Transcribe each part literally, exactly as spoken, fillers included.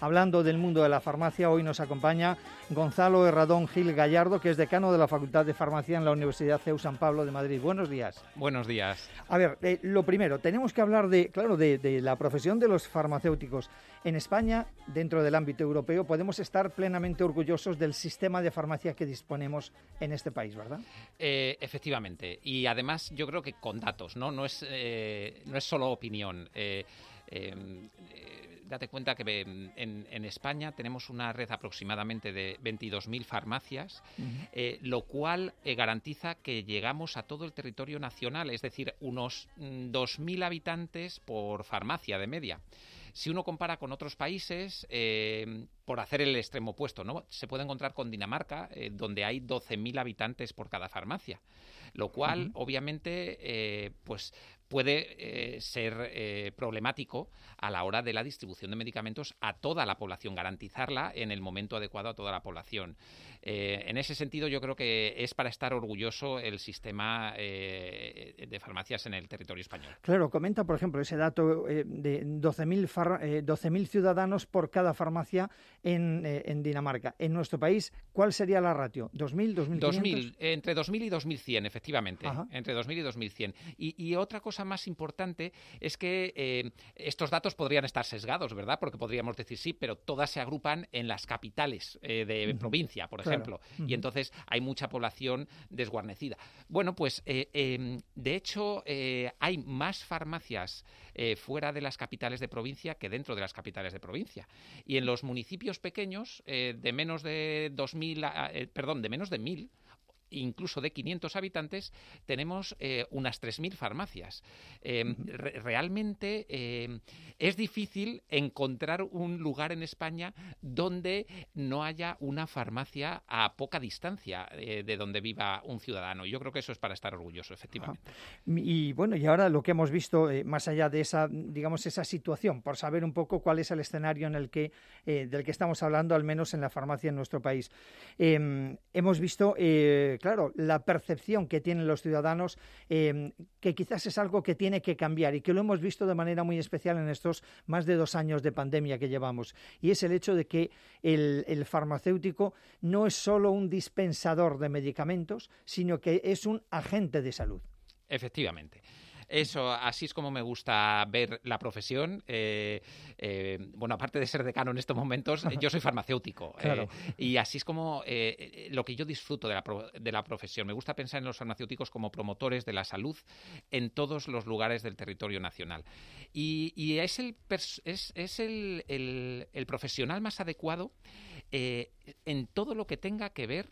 Hablando del mundo de la farmacia, hoy nos acompaña Gonzalo Herradón Gil Gallardo, que es decano de la Facultad de Farmacia en la Universidad C E U San Pablo de Madrid. Buenos días. Buenos días. A ver, eh, lo primero, tenemos que hablar de, claro, de, de la profesión de los farmacéuticos. En España, dentro del ámbito europeo, podemos estar plenamente orgullosos del sistema de farmacia que disponemos en este país, ¿verdad? Eh, efectivamente. Y además yo creo que con datos, ¿no? No es, eh, no es solo opinión. Eh, eh, eh, date cuenta que en, en España tenemos una red aproximadamente de veintidós mil farmacias, uh-huh. eh, lo cual eh, garantiza que llegamos a todo el territorio nacional, es decir, unos mm, dos mil habitantes por farmacia de media. Si uno compara con otros países, eh, por hacer el extremo opuesto, ¿no? Se puede encontrar con Dinamarca, eh, donde hay doce mil habitantes por cada farmacia, lo cual, uh-huh. obviamente, eh, pues puede eh, ser eh, problemático a la hora de la distribución de medicamentos a toda la población, garantizarla en el momento adecuado a toda la población. Eh, en ese sentido, yo creo que es para estar orgulloso el sistema eh, de farmacias en el territorio español. Claro, comenta, por ejemplo, ese dato eh, de doce mil far- eh, doce mil ciudadanos por cada farmacia en, eh, en Dinamarca. En nuestro país, ¿cuál sería la ratio? ¿dos mil, dos mil quinientos? dos mil, entre dos mil y dos mil cien, efectivamente. Ajá. Entre dos mil y dos mil cien. Y, y otra cosa más importante es que eh, estos datos podrían estar sesgados, ¿verdad? Porque podríamos decir sí, pero todas se agrupan en las capitales eh, de uh-huh. provincia, por claro. ejemplo. Uh-huh. Y entonces hay mucha población desguarnecida. Bueno, pues eh, eh, de hecho eh, hay más farmacias eh, fuera de las capitales de provincia que dentro de las capitales de provincia. Y en los municipios pequeños, eh, de menos de dos mil, eh, perdón, de menos de mil, incluso de quinientos habitantes, tenemos eh, unas tres mil farmacias. Eh, re- realmente eh, es difícil encontrar un lugar en España donde no haya una farmacia a poca distancia eh, de donde viva un ciudadano. Yo creo que eso es para estar orgulloso, efectivamente. Ajá. Y bueno, y ahora lo que hemos visto, eh, más allá de esa, digamos, esa situación, por saber un poco cuál es el escenario en el que, eh, del que estamos hablando, al menos en la farmacia en nuestro país. Eh, hemos visto... Eh, Claro, la percepción que tienen los ciudadanos, eh, que quizás es algo que tiene que cambiar y que lo hemos visto de manera muy especial en estos más de dos años de pandemia que llevamos. Y es el hecho de que el, el farmacéutico no es solo un dispensador de medicamentos, sino que es un agente de salud. Efectivamente. Eso, así es como me gusta ver la profesión. Eh, eh, bueno, aparte de ser decano en estos momentos, yo soy farmacéutico. Claro. Eh, y así es como eh, lo que yo disfruto de la, pro, de la profesión. Me gusta pensar en los farmacéuticos como promotores de la salud en todos los lugares del territorio nacional. Y, y es, el, es, es el, el, el profesional más adecuado eh, en todo lo que tenga que ver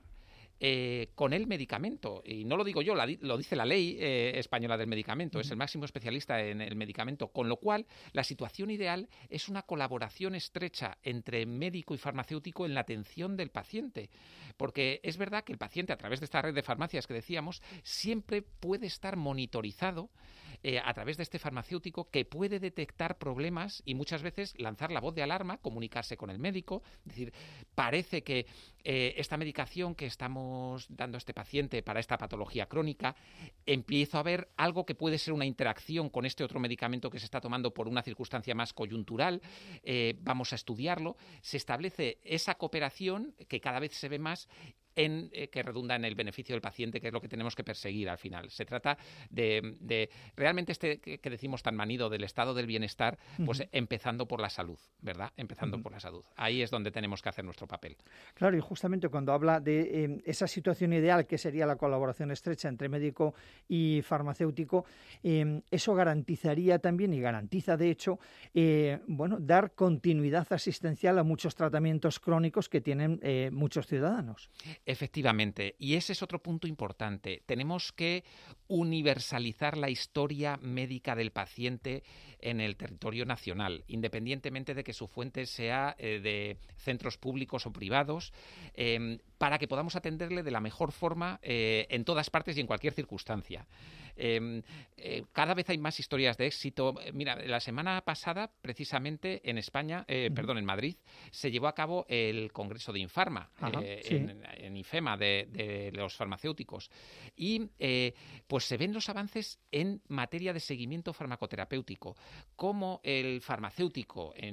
Eh, con el medicamento, y no lo digo yo, la, lo dice la ley eh, española del medicamento, uh-huh. es el máximo especialista en el medicamento, con lo cual la situación ideal es una colaboración estrecha entre médico y farmacéutico en la atención del paciente, porque es verdad que el paciente, a través de esta red de farmacias que decíamos, siempre puede estar monitorizado eh, a través de este farmacéutico, que puede detectar problemas y muchas veces lanzar la voz de alarma, comunicarse con el médico, decir, parece que eh, esta medicación que estamos dando a este paciente para esta patología crónica, empiezo a ver algo que puede ser una interacción con este otro medicamento que se está tomando por una circunstancia más coyuntural, eh, vamos a estudiarlo, se establece esa cooperación que cada vez se ve más en, eh, que redunda en el beneficio del paciente, que es lo que tenemos que perseguir al final. Se trata de, de realmente este que, que decimos tan manido del estado del bienestar, pues uh-huh. empezando por la salud, ¿verdad? Empezando uh-huh. por la salud. Ahí es donde tenemos que hacer nuestro papel. Claro, y justamente cuando habla de eh, esa situación ideal, que sería la colaboración estrecha entre médico y farmacéutico, eh, eso garantizaría también, y garantiza de hecho, eh, bueno, dar continuidad asistencial a muchos tratamientos crónicos que tienen eh, muchos ciudadanos. Efectivamente, y ese es otro punto importante. Tenemos que universalizar la historia médica del paciente en el territorio nacional, independientemente de que su fuente sea eh, de centros públicos o privados, eh, para que podamos atenderle de la mejor forma eh, en todas partes y en cualquier circunstancia. Eh, eh, cada vez hay más historias de éxito. Mira, la semana pasada, precisamente en España, eh, uh-huh. perdón, en Madrid, se llevó a cabo el Congreso de Infarma, Ajá, eh, sí. en, en IFEMA, de, de los farmacéuticos. Y eh, pues se ven los avances en materia de seguimiento farmacoterapéutico, cómo el farmacéutico en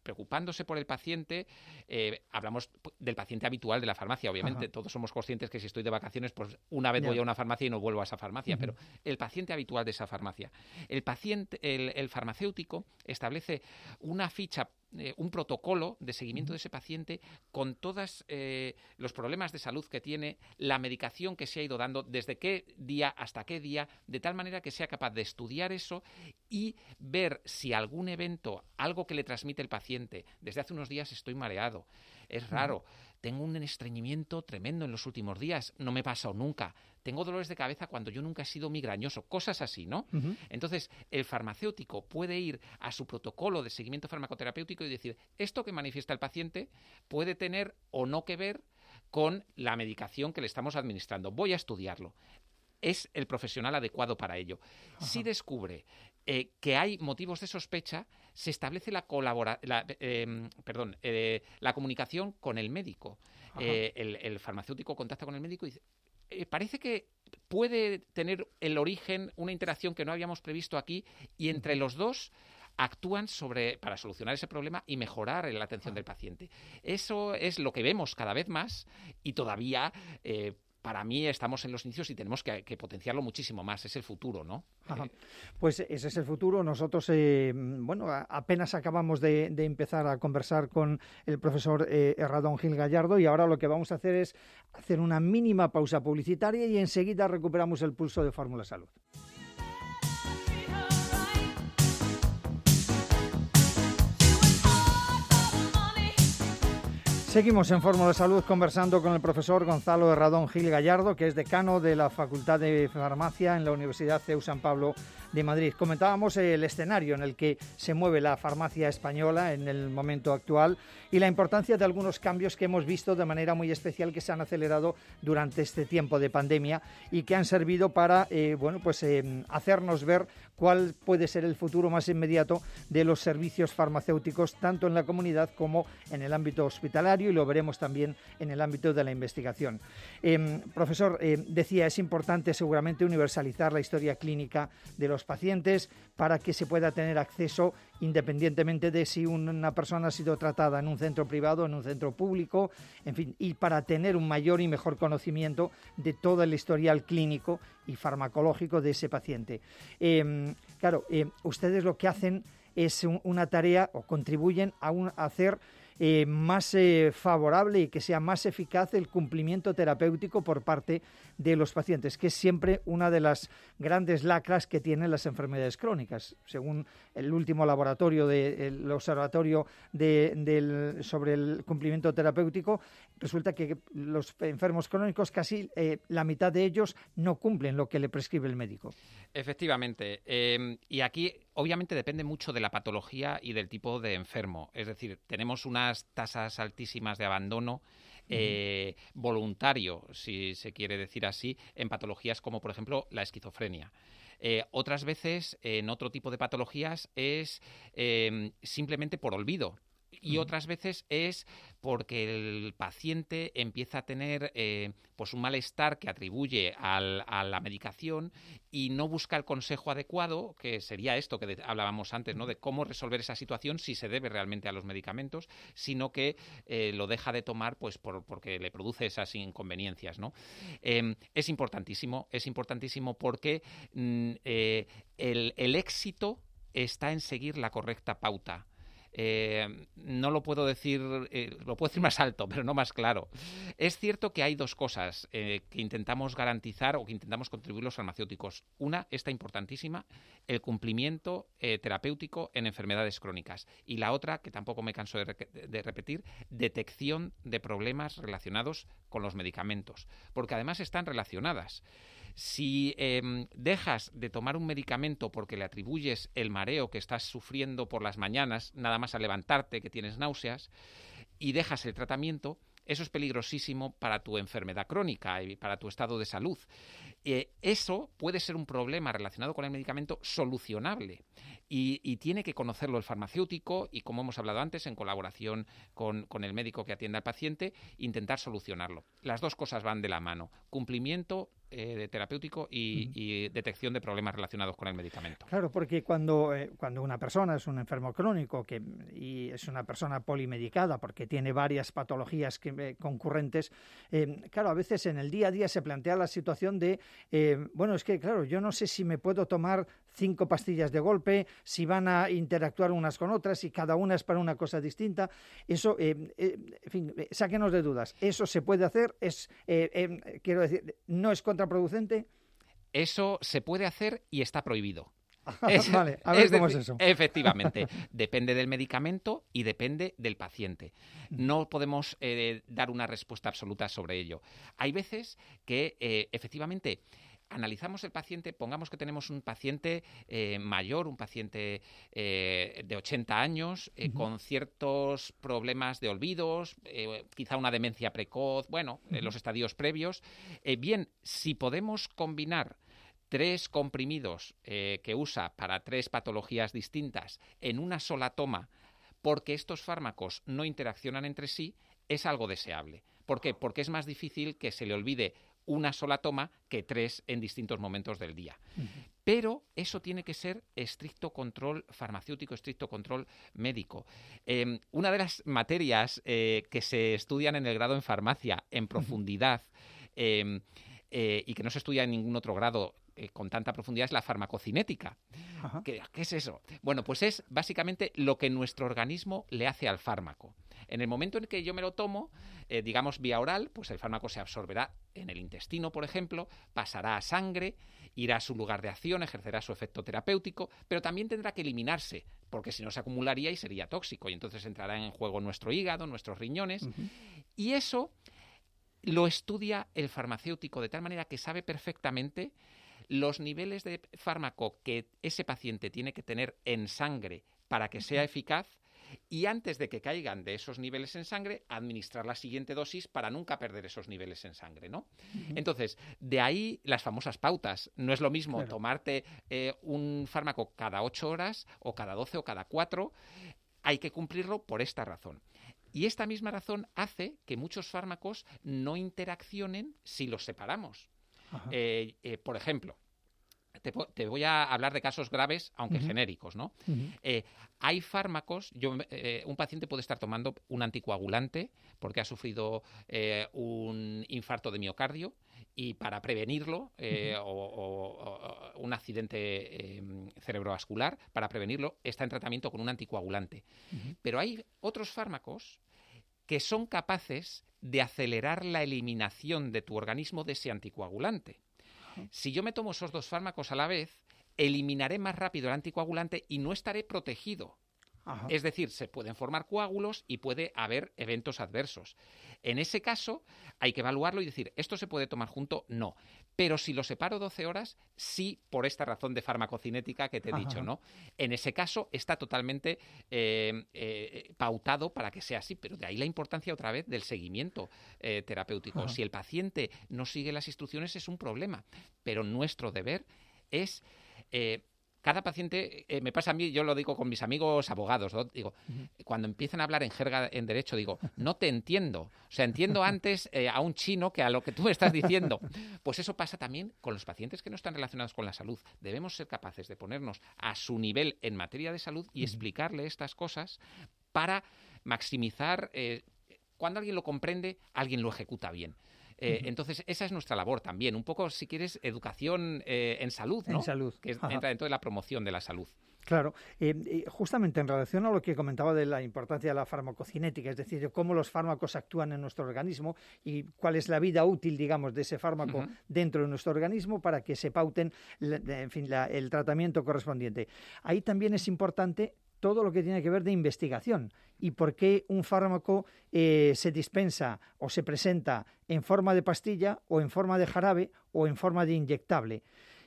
preocupándose por el paciente, eh, hablamos del paciente habitual de la farmacia, obviamente. Ajá. Todos somos conscientes que si estoy de vacaciones, pues una vez yeah. voy a una farmacia y no vuelvo a esa farmacia, uh-huh. pero el paciente habitual de esa farmacia. El paciente, el, el farmacéutico establece una ficha, eh, un protocolo de seguimiento uh-huh. de ese paciente con todos eh, los problemas de salud que tiene, la medicación que se ha ido dando, desde qué día hasta qué día, de tal manera que sea capaz de estudiar eso y ver si algún evento, algo que le transmite el paciente, desde hace unos días estoy mareado, es raro, tengo un estreñimiento tremendo en los últimos días, no me ha pasado nunca, tengo dolores de cabeza cuando yo nunca he sido migrañoso, cosas así, ¿no? Uh-huh. Entonces, el farmacéutico puede ir a su protocolo de seguimiento farmacoterapéutico y decir, esto que manifiesta el paciente puede tener o no que ver con la medicación que le estamos administrando, voy a estudiarlo. Es el profesional adecuado para ello. Ajá. Si descubre eh, que hay motivos de sospecha, se establece la, colabora- la, eh, perdón, eh, la comunicación con el médico. Eh, el, el farmacéutico contacta con el médico y dice, eh, parece que puede tener el origen, una interacción que no habíamos previsto aquí, y entre los dos actúan sobre para solucionar ese problema y mejorar la atención del paciente. Eso es lo que vemos cada vez más y todavía... Eh, Para mí estamos en los inicios y tenemos que, que potenciarlo muchísimo más. Es el futuro, ¿no? Ajá. Pues ese es el futuro. Nosotros, eh, bueno, apenas acabamos de, de empezar a conversar con el profesor eh, Erradón Gil Gallardo y ahora lo que vamos a hacer es hacer una mínima pausa publicitaria y enseguida recuperamos el pulso de Fórmula Salud. Seguimos en Fórmula Salud conversando con el profesor Gonzalo Erradón Gil Gallardo, que es decano de la Facultad de Farmacia en la Universidad C E U San Pablo de Madrid. Comentábamos el escenario en el que se mueve la farmacia española en el momento actual y la importancia de algunos cambios que hemos visto de manera muy especial que se han acelerado durante este tiempo de pandemia y que han servido para eh, bueno, pues, eh, hacernos ver cuál puede ser el futuro más inmediato de los servicios farmacéuticos tanto en la comunidad como en el ámbito hospitalario y lo veremos también en el ámbito de la investigación. Eh, profesor, eh, decía, es importante seguramente universalizar la historia clínica de los pacientes para que se pueda tener acceso independientemente de si una persona ha sido tratada en un centro privado o en un centro público, en fin, y para tener un mayor y mejor conocimiento de todo el historial clínico y farmacológico de ese paciente. Eh, claro, eh, ustedes lo que hacen es un, una tarea o contribuyen a, un, a hacer Eh, más eh, favorable y que sea más eficaz el cumplimiento terapéutico por parte de los pacientes, que es siempre una de las grandes lacras que tienen las enfermedades crónicas. Según el último laboratorio, de, el observatorio de, del, sobre el cumplimiento terapéutico, resulta que los enfermos crónicos, casi eh, la mitad de ellos no cumplen lo que le prescribe el médico. Efectivamente. Eh, y aquí, obviamente, depende mucho de la patología y del tipo de enfermo. Es decir, tenemos unas tasas altísimas de abandono eh, uh-huh. voluntario, si se quiere decir así, en patologías como, por ejemplo, la esquizofrenia. Eh, otras veces, en otro tipo de patologías, es eh, simplemente por olvido. Y uh-huh. otras veces es porque el paciente empieza a tener eh, pues un malestar que atribuye al, a la medicación y no busca el consejo adecuado, que sería esto que de, hablábamos antes, ¿no? De cómo resolver esa situación si se debe realmente a los medicamentos, sino que eh, lo deja de tomar pues por, porque le produce esas inconveniencias, ¿no? Eh, es importantísimo, es importantísimo porque mm, eh, el, el éxito está en seguir la correcta pauta. Eh, no lo puedo decir, eh, lo puedo decir más alto, pero no más claro. Es cierto que hay dos cosas eh, que intentamos garantizar o que intentamos contribuir los farmacéuticos. Una, esta importantísima, el cumplimiento eh, terapéutico en enfermedades crónicas. Y la otra, que tampoco me canso de, re- de repetir, detección de problemas relacionados con los medicamentos, porque además están relacionadas. Si eh, dejas de tomar un medicamento porque le atribuyes el mareo que estás sufriendo por las mañanas, nada más al levantarte, que tienes náuseas, y dejas el tratamiento, eso es peligrosísimo para tu enfermedad crónica y para tu estado de salud. Eh, eso puede ser un problema relacionado con el medicamento solucionable y, y tiene que conocerlo el farmacéutico y, como hemos hablado antes, en colaboración con, con el médico que atiende al paciente, intentar solucionarlo. Las dos cosas van de la mano. Cumplimiento eh, terapéutico y, uh-huh. y detección de problemas relacionados con el medicamento. Claro, porque cuando, eh, cuando una persona es un enfermo crónico que, y es una persona polimedicada porque tiene varias patologías que, eh, concurrentes, eh, claro, a veces en el día a día se plantea la situación de, eh, bueno, es que claro, yo no sé si me puedo tomar cinco pastillas de golpe, si van a interactuar unas con otras, si cada una es para una cosa distinta. Eso, eh, eh, en fin, eh, sáquenos de dudas. ¿Eso se puede hacer? Es, eh, eh, quiero decir, ¿no es contraproducente? Eso se puede hacer y está prohibido. Es, vale, a ver es cómo decir, es eso. Efectivamente, depende del medicamento y depende del paciente. No podemos eh, dar una respuesta absoluta sobre ello. Hay veces que, eh, efectivamente, analizamos el paciente, pongamos que tenemos un paciente eh, mayor, un paciente eh, de ochenta años, eh, uh-huh. con ciertos problemas de olvidos, eh, quizá una demencia precoz, bueno, uh-huh. eh, los estadios previos. Eh, bien, si podemos combinar tres comprimidos eh, que usa para tres patologías distintas en una sola toma, porque estos fármacos no interaccionan entre sí, es algo deseable. ¿Por qué? Porque es más difícil que se le olvide una sola toma que tres en distintos momentos del día. Uh-huh. Pero eso tiene que ser estricto control farmacéutico, estricto control médico. Eh, una de las materias eh, que se estudian en el grado en farmacia en profundidad uh-huh. eh, eh, y que no se estudia en ningún otro grado eh, con tanta profundidad es la farmacocinética. Uh-huh. ¿Qué, ¿Qué es eso? Bueno, pues es básicamente lo que nuestro organismo le hace al fármaco. En el momento en que yo me lo tomo, eh, digamos vía oral, pues el fármaco se absorberá en el intestino, por ejemplo, pasará a sangre, irá a su lugar de acción, ejercerá su efecto terapéutico, pero también tendrá que eliminarse, porque si no se acumularía y sería tóxico, y entonces entrará en juego nuestro hígado, nuestros riñones, uh-huh. y eso lo estudia el farmacéutico de tal manera que sabe perfectamente los niveles de fármaco que ese paciente tiene que tener en sangre para que sea eficaz, y antes de que caigan de esos niveles en sangre, administrar la siguiente dosis para nunca perder esos niveles en sangre, ¿no? Uh-huh. Entonces, de ahí las famosas pautas. No es lo mismo claro. tomarte eh, un fármaco cada ocho horas o cada doce o cada cuatro. Hay que cumplirlo por esta razón. Y esta misma razón hace que muchos fármacos no interaccionen si los separamos. Eh, eh, por ejemplo, Te, te voy a hablar de casos graves, aunque uh-huh. genéricos, ¿no? Uh-huh. Eh, hay fármacos, yo, eh, un paciente puede estar tomando un anticoagulante porque ha sufrido eh, un infarto de miocardio y para prevenirlo, eh, uh-huh. o, o, o un accidente eh, cerebrovascular, para prevenirlo, está en tratamiento con un anticoagulante. Uh-huh. Pero hay otros fármacos que son capaces de acelerar la eliminación de tu organismo de ese anticoagulante. Si yo me tomo esos dos fármacos a la vez, eliminaré más rápido el anticoagulante y no estaré protegido. Ajá. Es decir, se pueden formar coágulos y puede haber eventos adversos. En ese caso, hay que evaluarlo y decir, ¿esto se puede tomar junto? No. Pero si lo separo doce horas, sí, por esta razón de farmacocinética que te he Ajá. dicho, ¿no? En ese caso, está totalmente eh, eh, pautado para que sea así, pero de ahí la importancia otra vez del seguimiento eh, terapéutico. Ajá. Si el paciente no sigue las instrucciones es un problema, pero nuestro deber es... Eh, Cada paciente, eh, me pasa a mí, yo lo digo con mis amigos abogados, ¿no? Digo, uh-huh. cuando empiezan a hablar en jerga en derecho, digo, no te entiendo. O sea, entiendo antes eh, a un chino que a lo que tú me estás diciendo. Pues eso pasa también con los pacientes que no están relacionados con la salud. Debemos ser capaces de ponernos a su nivel en materia de salud y uh-huh. explicarle estas cosas para maximizar, eh, cuando alguien lo comprende, alguien lo ejecuta bien. Eh, uh-huh. Entonces, esa es nuestra labor también. Un poco, si quieres, educación eh, en salud, ¿no? En salud. Que es, entra dentro de la promoción de la salud. Claro. Eh, justamente en relación a lo que comentaba de la importancia de la farmacocinética, es decir, de cómo los fármacos actúan en nuestro organismo y cuál es la vida útil, digamos, de ese fármaco uh-huh. dentro de nuestro organismo para que se pauten, en fin, la, el tratamiento correspondiente. Ahí también es importante todo lo que tiene que ver de investigación y por qué un fármaco eh, se dispensa o se presenta en forma de pastilla o en forma de jarabe o en forma de inyectable.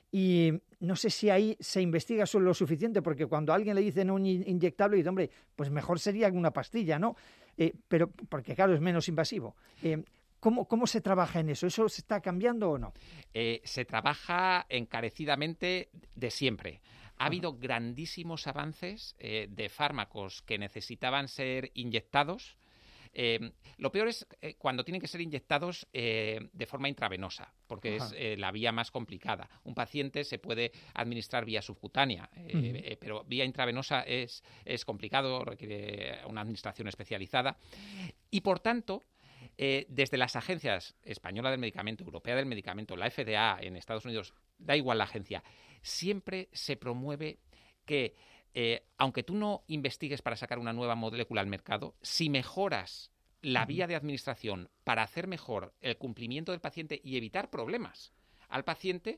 Y no sé si ahí se investiga solo lo suficiente, porque cuando a alguien le dicen un inyectable, dice, hombre, pues mejor sería una pastilla, ¿no? Eh, pero porque, claro, es menos invasivo. Eh, ¿Cómo, ¿Cómo se trabaja en eso? ¿Eso se está cambiando o no? Eh, se trabaja encarecidamente de siempre. Ha habido grandísimos avances eh, de fármacos que necesitaban ser inyectados Eh, lo peor es eh, cuando tienen que ser inyectados eh, de forma intravenosa, porque Ajá. es eh, la vía más complicada. Un paciente se puede administrar vía subcutánea, eh, uh-huh. eh, pero vía intravenosa es, es complicado, requiere una administración especializada. Y por tanto, eh, desde las agencias española del medicamento, europea del medicamento, la F D A en Estados Unidos, da igual la agencia, siempre se promueve que Eh, aunque tú no investigues para sacar una nueva molécula al mercado, si mejoras la vía de administración para hacer mejor el cumplimiento del paciente y evitar problemas al paciente,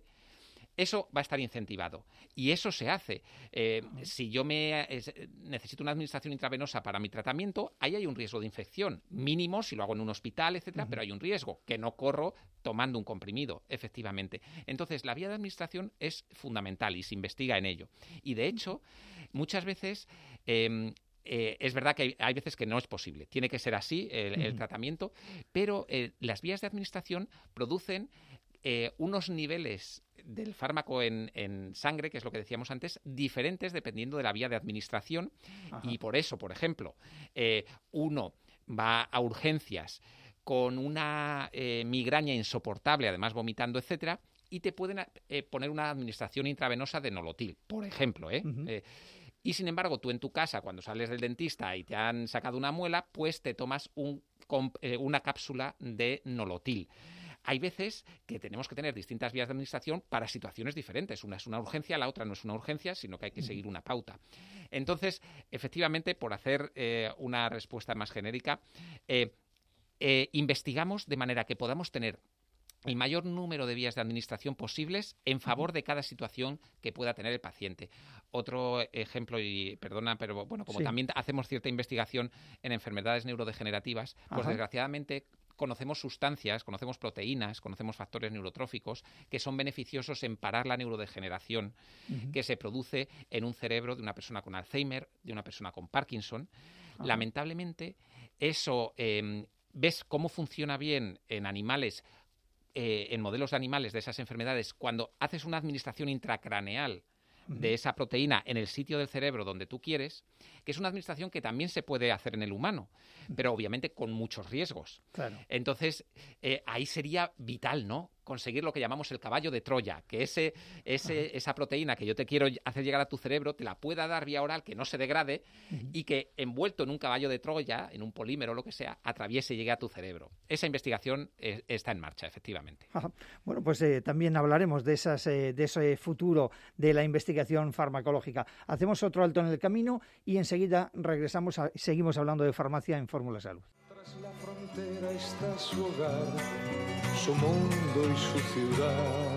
eso va a estar incentivado. Y eso se hace. Eh, uh-huh. Si yo me eh, necesito una administración intravenosa para mi tratamiento, ahí hay un riesgo de infección mínimo si lo hago en un hospital, etcétera, uh-huh. pero hay un riesgo que no corro tomando un comprimido, efectivamente. Entonces, la vía de administración es fundamental y se investiga en ello. Y, de hecho, muchas veces... Eh, Eh, es verdad que hay, hay veces que no es posible. Tiene que ser así el, el uh-huh. tratamiento, pero eh, las vías de administración producen eh, unos niveles del fármaco en, en sangre, que es lo que decíamos antes, diferentes dependiendo de la vía de administración. Ajá. Y por eso, por ejemplo, eh, uno va a urgencias con una eh, migraña insoportable, además vomitando, etcétera, y te pueden eh, poner una administración intravenosa de Nolotil, por ejemplo, ¿eh? Uh-huh. eh Y, sin embargo, tú en tu casa, cuando sales del dentista y te han sacado una muela, pues te tomas un, eh, una cápsula de Nolotil. Hay veces que tenemos que tener distintas vías de administración para situaciones diferentes. Una es una urgencia, la otra no es una urgencia, sino que hay que seguir una pauta. Entonces, efectivamente, por hacer eh, una respuesta más genérica, eh, eh, investigamos de manera que podamos tener el mayor número de vías de administración posibles en favor de cada situación que pueda tener el paciente. Otro ejemplo, y perdona, pero bueno, como sí. también hacemos cierta investigación en enfermedades neurodegenerativas, pues Ajá. desgraciadamente conocemos sustancias, conocemos proteínas, conocemos factores neurotróficos que son beneficiosos en parar la neurodegeneración uh-huh. que se produce en un cerebro de una persona con Alzheimer, de una persona con Parkinson. Ajá. Lamentablemente, eso eh, ves cómo funciona bien en animales, Eh, en modelos de animales de esas enfermedades, cuando haces una administración intracraneal uh-huh. de esa proteína en el sitio del cerebro donde tú quieres, que es una administración que también se puede hacer en el humano, pero obviamente con muchos riesgos. Claro. Entonces, eh, ahí sería vital, ¿no?, conseguir lo que llamamos el caballo de Troya, que ese, ese, uh-huh. esa proteína que yo te quiero hacer llegar a tu cerebro te la pueda dar vía oral, que no se degrade uh-huh. y que envuelto en un caballo de Troya, en un polímero o lo que sea, atraviese y llegue a tu cerebro. Esa investigación eh, está en marcha, efectivamente. Ajá. Bueno, pues eh, también hablaremos de, esas, eh, de ese futuro de la investigación farmacológica. Hacemos otro alto en el camino y enseguida regresamos a, seguimos hablando de farmacia en Fórmula Salud. Tras la frontera está su hogar, su mundo y su ciudad.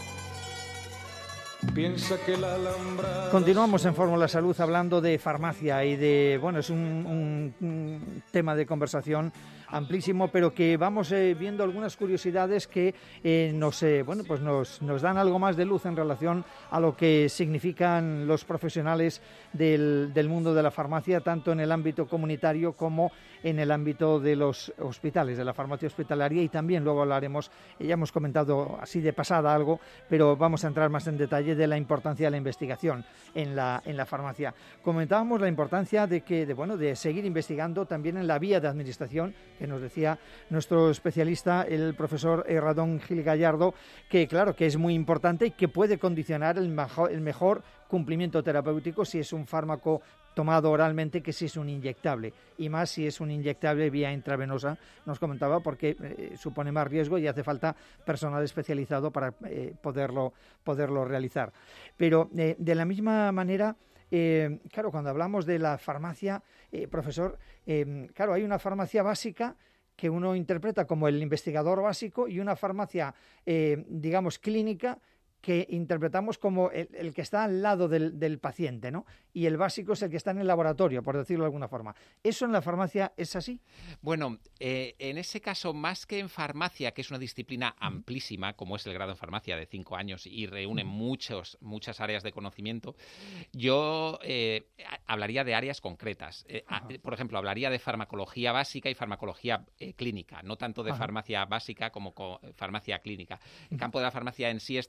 Piensa que la Alhambra... Continuamos en Fórmula Salud hablando de farmacia y de, bueno, es un, un, un tema de conversación amplísimo, pero que vamos eh, viendo algunas curiosidades que eh, nos, eh, bueno, pues nos, nos dan algo más de luz en relación a lo que significan los profesionales del, del mundo de la farmacia, tanto en el ámbito comunitario como en el ámbito de los hospitales, de la farmacia hospitalaria, y también luego hablaremos, ya hemos comentado así de pasada algo, pero vamos a entrar más en detalle de la importancia de la investigación en la, en la farmacia. Comentábamos la importancia de que, de, bueno, de seguir investigando también en la vía de administración, que nos decía nuestro especialista, el profesor Radón Gil Gallardo, que claro, que es muy importante y que puede condicionar el mejor, el mejor cumplimiento terapéutico si es un fármaco tomado oralmente que si es un inyectable, y más si es un inyectable vía intravenosa, nos comentaba, porque eh, supone más riesgo y hace falta personal especializado para eh, poderlo, poderlo realizar. Pero eh, de la misma manera, eh, claro, cuando hablamos de la farmacia, eh, profesor, eh, claro, hay una farmacia básica que uno interpreta como el investigador básico y una farmacia, eh, digamos, clínica, que interpretamos como el, el que está al lado del, del paciente, ¿no? Y el básico es el que está en el laboratorio, por decirlo de alguna forma. ¿Eso en la farmacia es así? Bueno, eh, en ese caso, más que en farmacia, que es una disciplina amplísima, como es el grado en farmacia de cinco años y reúne muchos, muchas áreas de conocimiento, yo eh, hablaría de áreas concretas. Eh, a, por ejemplo, hablaría de farmacología básica y farmacología eh, clínica, no tanto de Ajá. farmacia básica como co- farmacia clínica. El campo de la farmacia en sí es traslacional.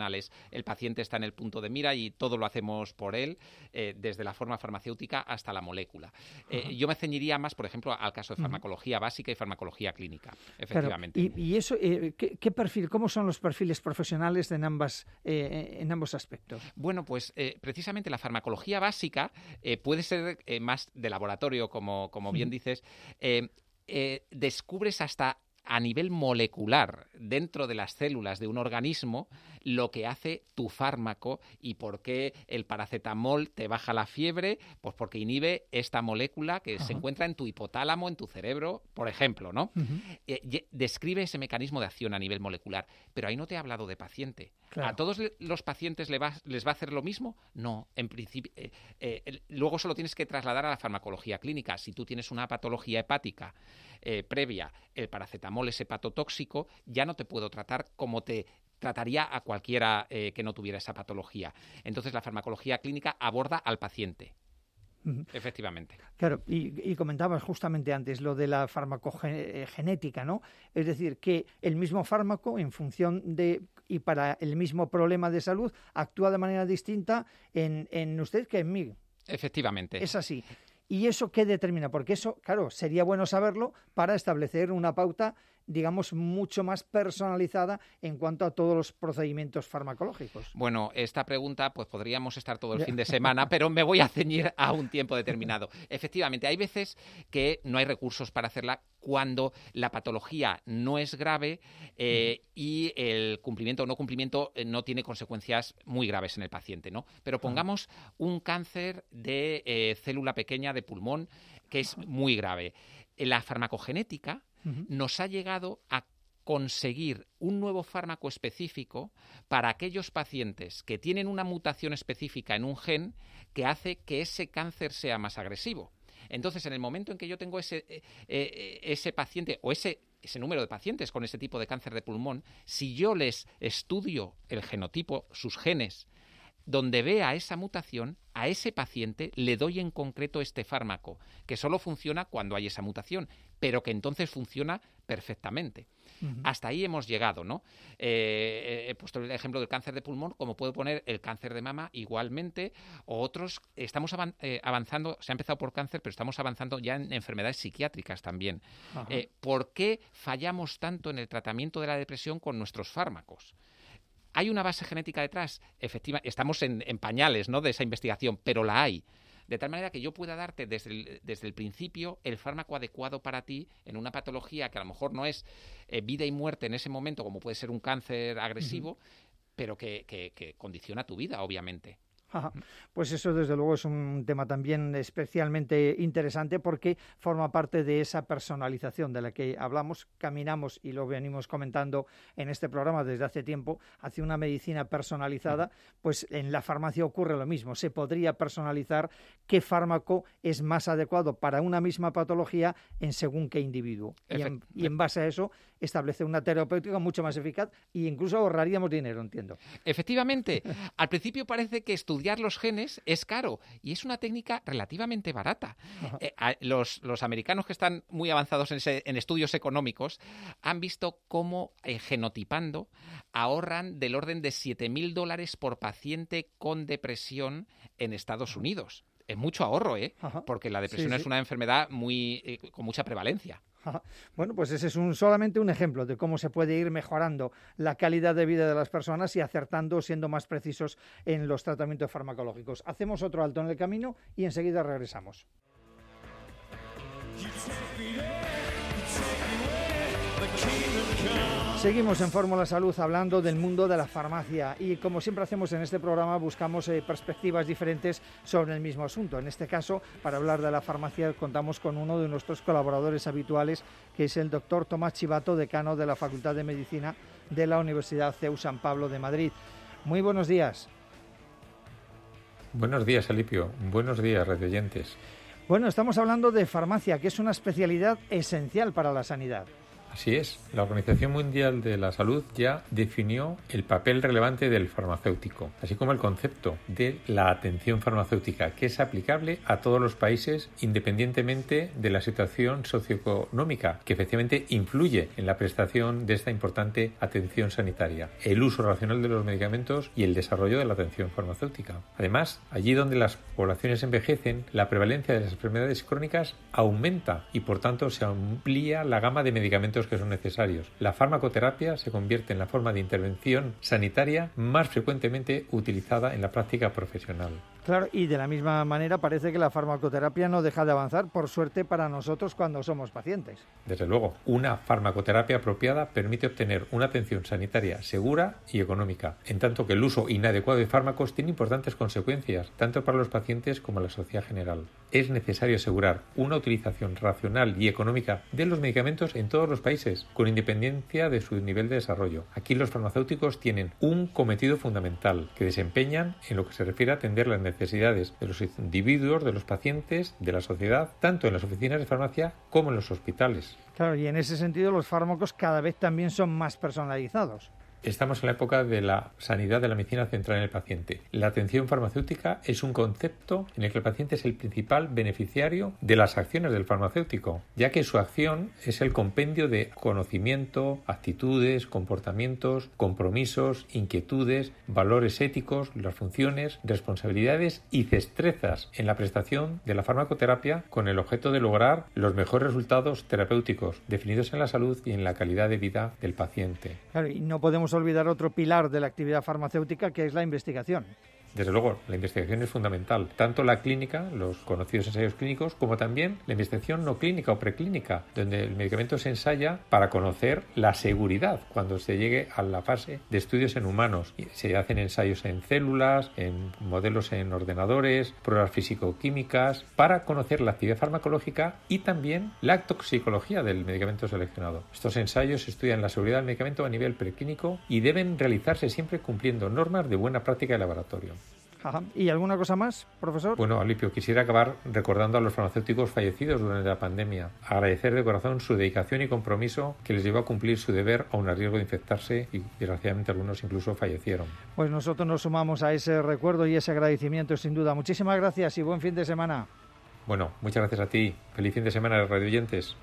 profesionales. El paciente está en el punto de mira y todo lo hacemos por él, eh, desde la forma farmacéutica hasta la molécula. Eh, yo me ceñiría más, por ejemplo, al caso de farmacología básica y farmacología clínica, efectivamente. Claro. Y, y eso, eh, ¿qué, ¿qué perfil, cómo son los perfiles profesionales en, ambas, eh, en ambos aspectos? Bueno, pues eh, precisamente la farmacología básica eh, puede ser eh, más de laboratorio, como, como bien dices. Eh, eh, descubres hasta a nivel molecular dentro de las células de un organismo lo que hace tu fármaco y por qué el paracetamol te baja la fiebre, pues porque inhibe esta molécula que Ajá. se encuentra en tu hipotálamo, en tu cerebro, por ejemplo, ¿no? Uh-huh. Eh, describe ese mecanismo de acción a nivel molecular, pero ahí no te he hablado de paciente. Claro. ¿A todos los pacientes les va, les va a hacer lo mismo? No, en principio. Eh, eh, luego solo tienes que trasladar a la farmacología clínica. Si tú tienes una patología hepática eh, previa, el paracetamol es hepatotóxico, ya no te puedo tratar como te trataría a cualquiera eh, que no tuviera esa patología. Entonces, la farmacología clínica aborda al paciente. Uh-huh. Efectivamente. Claro, y, y comentabas justamente antes lo de la farmacogenética, ¿no? Es decir, que el mismo fármaco, en función de y para el mismo problema de salud, actúa de manera distinta en, en usted que en mí. Efectivamente. Es así. ¿Y eso qué determina? Porque eso, claro, sería bueno saberlo para establecer una pauta, digamos, mucho más personalizada en cuanto a todos los procedimientos farmacológicos. Bueno, esta pregunta, pues podríamos estar todo el fin de semana, pero me voy a ceñir a un tiempo determinado. Efectivamente, hay veces que no hay recursos para hacerla cuando la patología no es grave eh, y el cumplimiento o no cumplimiento eh, no tiene consecuencias muy graves en el paciente, ¿no? Pero pongamos un cáncer de eh, célula pequeña de pulmón que es muy grave. La farmacogenética uh-huh. nos ha llegado a conseguir un nuevo fármaco específico para aquellos pacientes que tienen una mutación específica en un gen que hace que ese cáncer sea más agresivo. Entonces, en el momento en que yo tengo ese, eh, eh, ese paciente o ese, ese número de pacientes con ese tipo de cáncer de pulmón, si yo les estudio el genotipo, sus genes, donde vea esa mutación, a ese paciente le doy en concreto este fármaco, que solo funciona cuando hay esa mutación, pero que entonces funciona perfectamente. Uh-huh. Hasta ahí hemos llegado, ¿no? Eh, he puesto el ejemplo del cáncer de pulmón, como puedo poner el cáncer de mama igualmente, o otros. Estamos avan- eh, avanzando, se ha empezado por cáncer, pero estamos avanzando ya en enfermedades psiquiátricas también. Uh-huh. Eh, ¿Por qué fallamos tanto en el tratamiento de la depresión con nuestros fármacos? ¿Hay una base genética detrás? Efectivamente, estamos en, en pañales, ¿no?, de esa investigación, pero la hay. De tal manera que yo pueda darte desde el, desde el principio el fármaco adecuado para ti en una patología que a lo mejor no es eh, vida y muerte en ese momento, como puede ser un cáncer agresivo, uh-huh. pero que, que, que condiciona tu vida, obviamente. Ajá. Pues eso desde luego es un tema también especialmente interesante porque forma parte de esa personalización de la que hablamos, caminamos y lo venimos comentando en este programa desde hace tiempo hacia una medicina personalizada. Pues en la farmacia ocurre lo mismo, se podría personalizar qué fármaco es más adecuado para una misma patología en según qué individuo y en, y en base a eso establece una terapéutica mucho más eficaz e incluso ahorraríamos dinero, entiendo. Efectivamente, al principio parece que estudiar los genes es caro y es una técnica relativamente barata. Eh, a, los, los americanos que están muy avanzados en, ese, en estudios económicos han visto cómo eh, genotipando ahorran del orden de siete mil dólares por paciente con depresión en Estados Unidos. Es mucho ahorro, ¿eh? Ajá. Porque la depresión sí, sí. es una enfermedad muy eh, con mucha prevalencia. Bueno, pues ese es un, solamente un ejemplo de cómo se puede ir mejorando la calidad de vida de las personas y acertando, siendo más precisos en los tratamientos farmacológicos. Hacemos otro alto en el camino y enseguida regresamos. Seguimos en Fórmula Salud hablando del mundo de la farmacia y como siempre hacemos en este programa buscamos eh, perspectivas diferentes sobre el mismo asunto. En este caso, para hablar de la farmacia contamos con uno de nuestros colaboradores habituales que es el doctor Tomás Chivato, decano de la Facultad de Medicina de la Universidad C E U San Pablo de Madrid. Muy buenos días. Buenos días, Alipio. Buenos días, radioyentes. Bueno, estamos hablando de farmacia, que es una especialidad esencial para la sanidad. Así es. La Organización Mundial de la Salud ya definió el papel relevante del farmacéutico, así como el concepto de la atención farmacéutica, que es aplicable a todos los países independientemente de la situación socioeconómica, que efectivamente influye en la prestación de esta importante atención sanitaria, el uso racional de los medicamentos y el desarrollo de la atención farmacéutica. Además, allí donde las poblaciones envejecen, la prevalencia de las enfermedades crónicas aumenta y por tanto se amplía la gama de medicamentos que son necesarios. La farmacoterapia se convierte en la forma de intervención sanitaria más frecuentemente utilizada en la práctica profesional. Claro, y de la misma manera parece que la farmacoterapia no deja de avanzar, por suerte para nosotros cuando somos pacientes. Desde luego, una farmacoterapia apropiada permite obtener una atención sanitaria segura y económica, en tanto que el uso inadecuado de fármacos tiene importantes consecuencias, tanto para los pacientes como la sociedad general. Es necesario asegurar una utilización racional y económica de los medicamentos en todos los países, con independencia de su nivel de desarrollo. Aquí los farmacéuticos tienen un cometido fundamental que desempeñan en lo que se refiere a atender las necesidades de los individuos, de los pacientes, de la sociedad, tanto en las oficinas de farmacia como en los hospitales. Claro, y en ese sentido los fármacos cada vez también son más personalizados. Estamos en la época de la sanidad de la medicina centrada en el paciente. La atención farmacéutica es un concepto en el que el paciente es el principal beneficiario de las acciones del farmacéutico, ya que su acción es el compendio de conocimiento, actitudes, comportamientos, compromisos, inquietudes, valores éticos, las funciones, responsabilidades y destrezas en la prestación de la farmacoterapia con el objeto de lograr los mejores resultados terapéuticos definidos en la salud y en la calidad de vida del paciente. Claro, y no podemos olvidar otro pilar de la actividad farmacéutica, que es la investigación. Desde luego, la investigación es fundamental, tanto la clínica, los conocidos ensayos clínicos, como también la investigación no clínica o preclínica, donde el medicamento se ensaya para conocer la seguridad cuando se llegue a la fase de estudios en humanos. Se hacen ensayos en células, en modelos en ordenadores, pruebas físico-químicas, para conocer la actividad farmacológica y también la toxicología del medicamento seleccionado. Estos ensayos estudian la seguridad del medicamento a nivel preclínico y deben realizarse siempre cumpliendo normas de buena práctica de laboratorio. Ajá. ¿Y alguna cosa más, profesor? Bueno, Alipio, quisiera acabar recordando a los farmacéuticos fallecidos durante la pandemia. Agradecer de corazón su dedicación y compromiso que les llevó a cumplir su deber aun a riesgo de infectarse y, desgraciadamente, algunos incluso fallecieron. Pues nosotros nos sumamos a ese recuerdo y ese agradecimiento, sin duda. Muchísimas gracias y buen fin de semana. Bueno, muchas gracias a ti. Feliz fin de semana, radioyentes.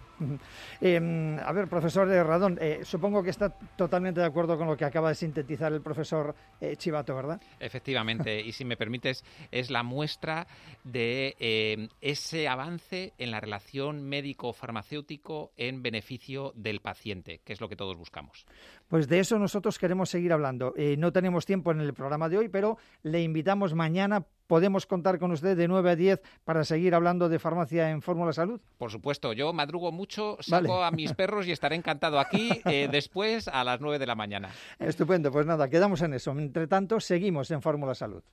Eh, a ver, profesor Radón, eh, supongo que está totalmente de acuerdo con lo que acaba de sintetizar el profesor eh, Chivato, ¿verdad? Efectivamente, y si me permites, es la muestra de eh, ese avance en la relación médico-farmacéutico en beneficio del paciente, que es lo que todos buscamos. Pues de eso nosotros queremos seguir hablando. Eh, no tenemos tiempo en el programa de hoy, pero le invitamos mañana. ¿Podemos contar con usted de nueve a diez para seguir hablando de farmacia en Fórmula Salud? Por supuesto, yo madrugo mucho, saco vale. a mis perros y estaré encantado aquí eh, después a las nueve de la mañana. Estupendo, pues nada, quedamos en eso. Entre tanto, seguimos en Fórmula Salud.